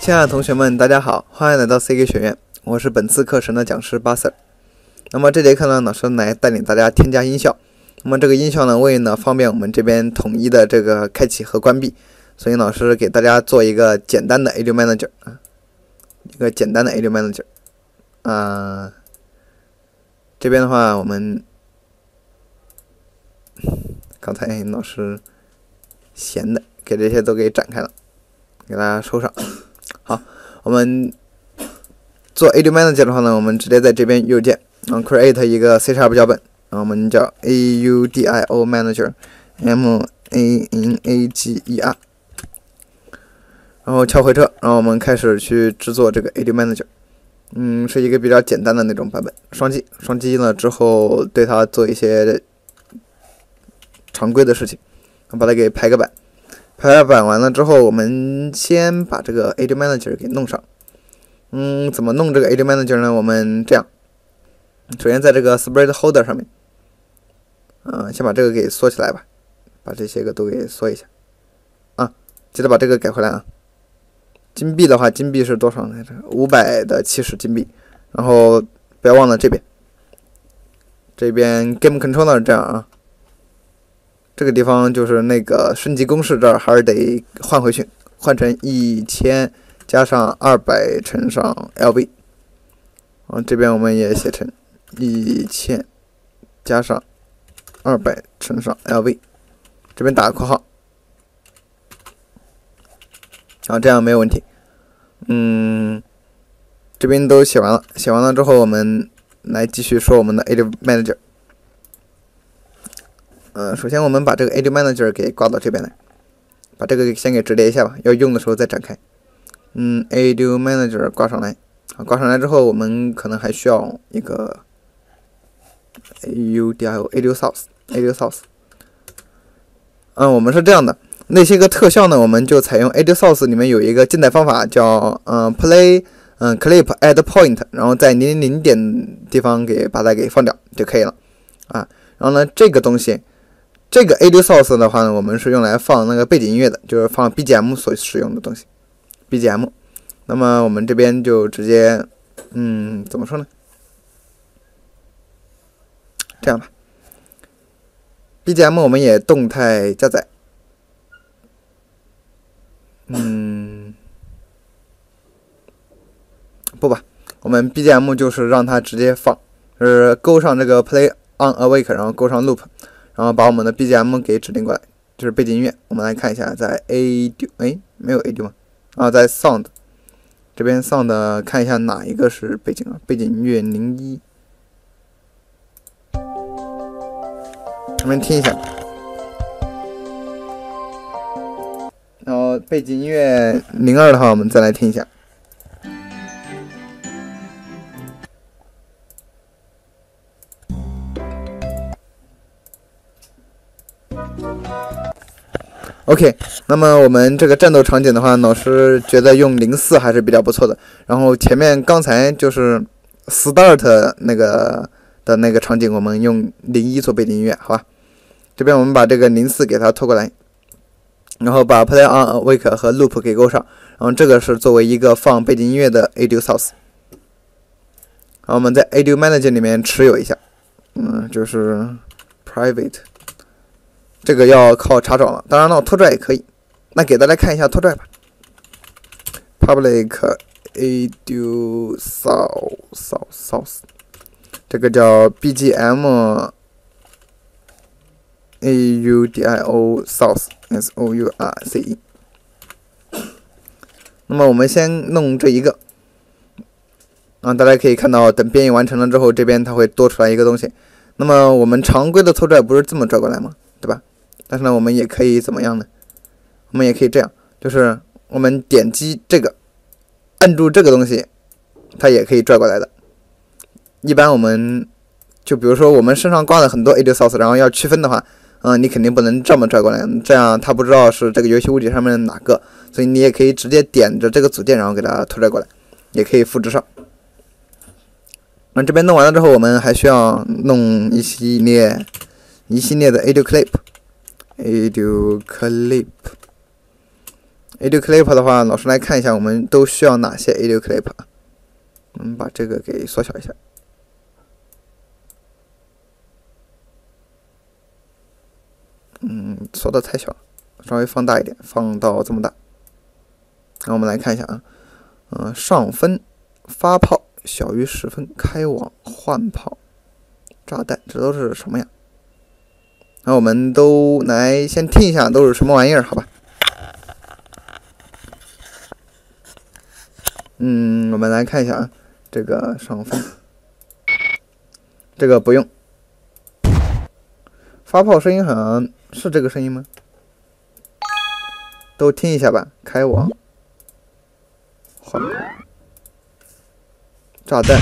亲爱的同学们，大家好，欢迎来到 CK 学院，我是本次课程的讲师巴 Sir。那么这节课呢，老师来带领大家添加音效。那么这个音效呢，为了方便我们这边统一的这个开启和关闭，所以老师给大家做一个简单的 Audio Manager 一个简单的 Audio Manager 这边的话，我们刚才老师闲的给这些都给展开了，给大家收上。好，我们做 Audio Manager 的话呢，我们直接在这边右键，然后 create 一个 C# 脚本，然后我们叫 Audio Manager MANAGER， 然后敲回车，然后我们开始去制作这个 Audio Manager。是一个比较简单的那种版本，双击了之后，对它做一些常规的事情，把它给排个版。排版完了之后，我们先把这个 Audio Manager 给弄上。怎么弄这个 Audio Manager 呢？我们这样，首先在这个 Spread Holder 上面，先把这个给缩起来吧，把这些个都给缩一下。记得把这个改回来啊。金币的话，金币是多少来着？570金币。然后不要忘了这边 Game Controller 这样啊。这个地方就是那个升级公式，这儿还是得换回去，换成1000加上200乘上 LV。这边我们也写成1000加上200乘上 LV， 这边打个括号。这样没有问题。这边都写完了，写完了之后，我们来继续说我们的 Audio Manager。首先我们把这个 Audio Manager 给挂到这边来，把这个先给折叠一下吧，要用的时候再展开。Audio Manager 挂上来，挂上来之后，我们可能还需要一个 Audio Source。我们是这样的，那些个特效呢，我们就采用 Audio Source 里面有一个静态方法叫Play Clip Add Point， 然后在000点地方把它给放掉就可以了然后呢，这个东西，这个 Audio Source 的话呢，我们是用来放那个背景音乐的，就是放 BGM 所使用的东西 BGM。 那么我们这边就直接怎么说呢，这样吧， BGM 我们也动态加载。不吧，我们 BGM 就是让它直接放，就是勾上这个 Play on Awake， 然后勾上 Loop， 然后把我们的 BGM 给指定过来，就是背景音乐。我们来看一下，在 Audio， 没有 Audio 吗？在 Sound 这边 Sound 看一下哪一个是背景背景音乐01，我们听一下。然后背景音乐02的话，我们再来听一下。OK， 那么我们这个战斗场景的话，老师觉得用04还是比较不错的。然后前面刚才就是 Start 那个场景，我们用01做背景音乐，好吧？这边我们把这个04给它拖过来，然后把 Play on Awake 和 Loop 给勾上，然后这个是作为一个放背景音乐的 Audio Source。然后我们在 Audio Manager 里面持有一下，就是 Private。这个要靠查找了，当然了，拖拽也可以。那给大家看一下拖拽吧。Public Audio Source， 这个叫 BGM Audio Source SOURCE。那么我们先弄这一个，大家可以看到，等编译完成了之后，这边它会多出来一个东西。那么我们常规的拖拽不是这么拽过来吗？对吧？但是呢，我们也可以怎么样呢？我们也可以这样，就是我们点击这个，按住这个东西，它也可以拽过来的。一般我们就比如说我们身上挂了很多 Audio Source， 然后要区分的话，你肯定不能这么拽过来，这样它不知道是这个游戏物体上面的哪个，所以你也可以直接点着这个组件，然后给它拖拽过来，也可以复制上。这边弄完了之后，我们还需要弄一系列的 Audio Clip， Audio Clip 的话，老师来看一下，我们都需要哪些 Audio Clip？ 我们把这个给缩小一下。缩的太小了，稍微放大一点，放到这么大。那我们来看一下啊，上分、发炮、小于10分、开网、换炮、炸弹，这都是什么呀？那我们都来先听一下都是什么玩意儿，好吧？我们来看一下啊，这个上分，这个不用。发炮声音好像是这个声音吗？都听一下吧。开网、换炮、炸弹。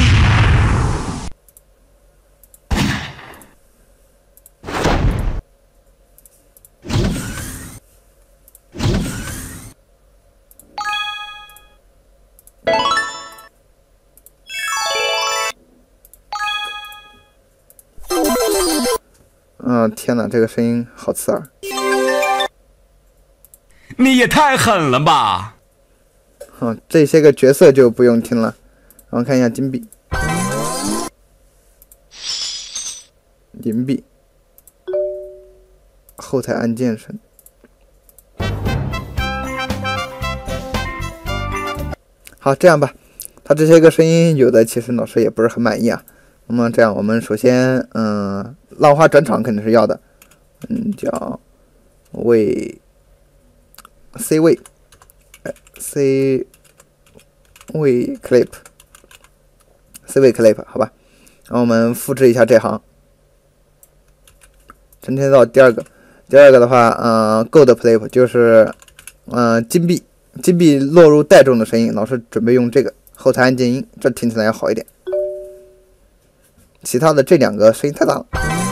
天哪，这个声音好刺耳！ 你也太狠了吧！ 这些个角色就不用听了。然后看一下金币、银币、后台按键声。好，这样吧，它这些个声音有的其实老师也不是很满意啊。那么这样，我们首先浪花转场肯定是要的，叫位 C 位clip C 位 clip 好吧，然后我们复制一下这行，升迁到第二个的话，gold clip 就是金币落入袋中的声音，老师准备用这个后台按键音，这听起来要好一点。其他的这两个声音太大了。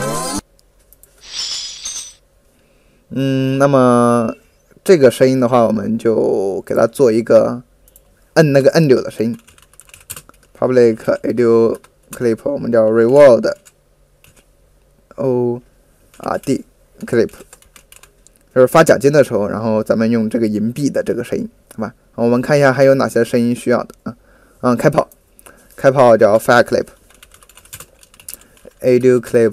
那么这个声音的话，我们就给它做一个摁那个按钮的声音。Public Audio Clip 我们叫 Reward ORD Clip， 就是发奖金的时候，然后咱们用这个银币的这个声音，好吧？我们看一下还有哪些声音需要的开炮叫 Fire Clip。Audio Clip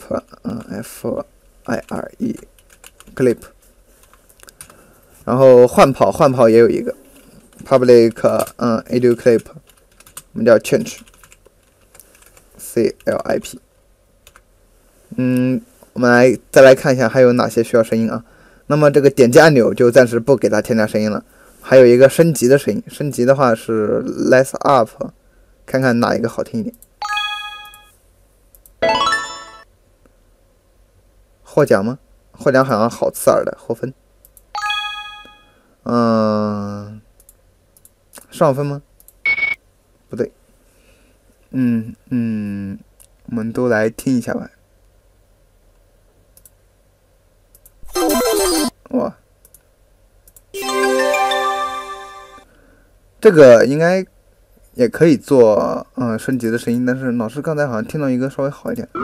FIRE Clip， 然后换炮也有一个 Public Audio Clip， 我们叫 Change CLIP。我们再来看一下还有哪些需要声音啊？那么这个点击按钮就暂时不给它添加声音了。还有一个升级的声音，升级的话是 Less Up， 看看哪一个好听一点。获奖吗？获奖好像好刺耳的，获分。上分吗？不对。我们都来听一下吧。哇，这个应该也可以做升级的声音，但是老师刚才好像听到一个稍微好一点。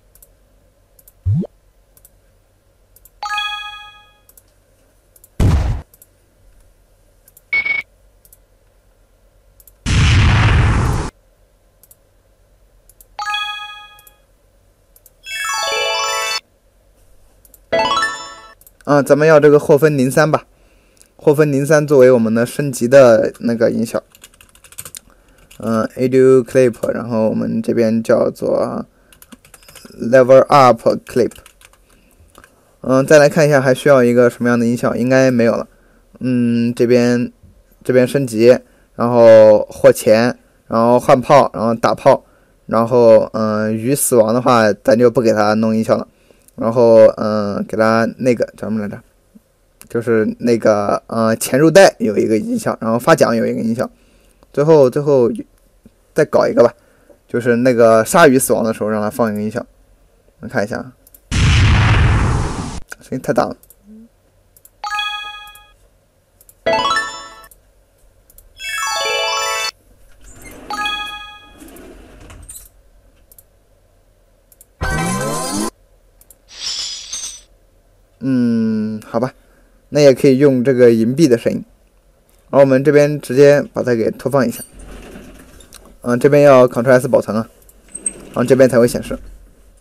咱们要这个获分03吧，获分03作为我们的升级的那个音效。Audio Clip， 然后我们这边叫做 Level Up Clip。再来看一下还需要一个什么样的音效，应该没有了。这边升级，然后获钱，然后换炮，然后打炮，然后鱼死亡的话，咱就不给它弄音效了。然后给它那个叫什么来着？就是那个潜入袋有一个音效，然后发奖有一个音效，最后再搞一个吧，就是那个鲨鱼死亡的时候让它放一个音效。我们看一下，声音太大了。好吧，那也可以用这个银币的声音。 然后我们这边直接把它给拖放一下。这边要 Ctrl S 保存啊，然后这边才会显示。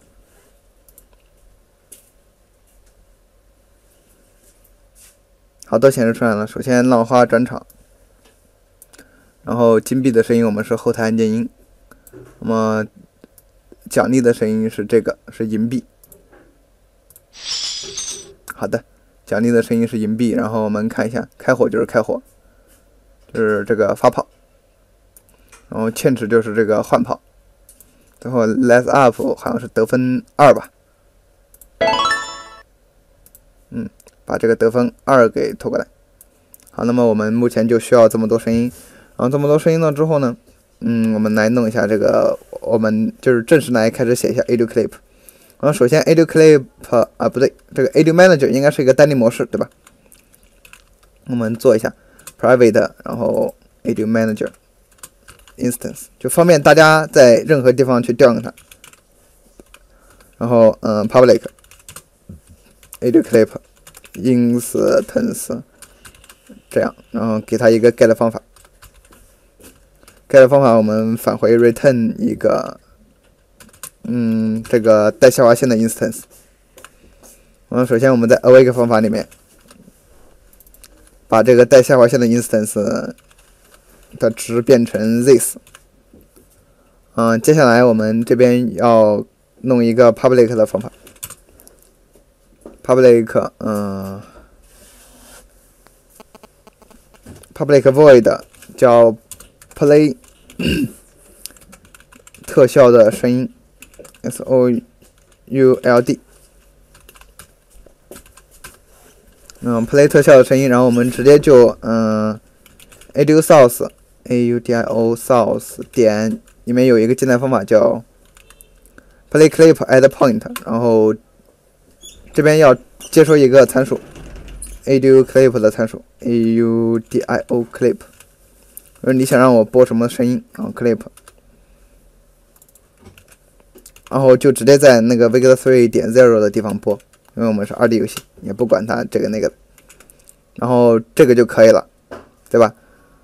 好，都显示出来了。首先浪花转场，然后金币的声音我们是后台按键音，那么奖励的声音是这个，是银币。好的，奖励的声音是银币，然后我们看一下，开火就是开火，就是这个发炮，然后欠值就是这个换炮，最后 less up 好像是得分2吧，把这个得分2给拖过来。好，那么我们目前就需要这么多声音，然后这么多声音了之后呢，我们来弄一下这个，我们就是正式来开始写一下 Audio Clip。然后首先 Audio Clip 不对，这个 Audio Manager 应该是一个单立模式，对吧？我们做一下 Private， 然后 Audio Manager Instance， 就方便大家在任何地方去调用它。然后Public Audio Clip Instance， 这样，然后给它一个 get 方法。get 方法我们返回 return 一个这个带下划线的 instance。首先我们在 awake 方法里面把这个带下划线的 instance 的值变成 this。接下来我们这边要弄一个 public 的方法。public public void 叫 play 特效的声音 sould， play 特效的声音，然后我们直接就audio source audio source 点里面有一个进来方法叫 play clip add point， 然后这边要接收一个参数 audio clip 的参数 audio clip， 你想让我播什么声音，然后 clip， 然后就直接在那个 Vector3.0 的地方播，因为我们是2D 游戏，也不管它这个那个的，然后这个就可以了，对吧？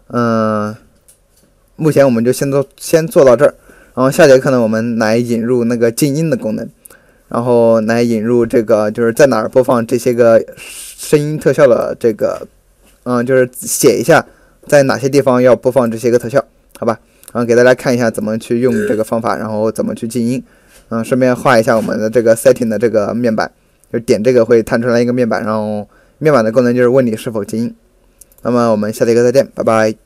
目前我们就先做到这儿，然后下节课呢，我们来引入那个静音的功能，然后来引入这个就是在哪儿播放这些个声音特效的这个，就是写一下在哪些地方要播放这些个特效，好吧？然后给大家看一下怎么去用这个方法，然后怎么去静音，顺便画一下我们的这个 setting 的这个面板，就点这个会弹出来一个面板，然后面板的功能就是问你是否静音。那么我们下节课再见，拜拜。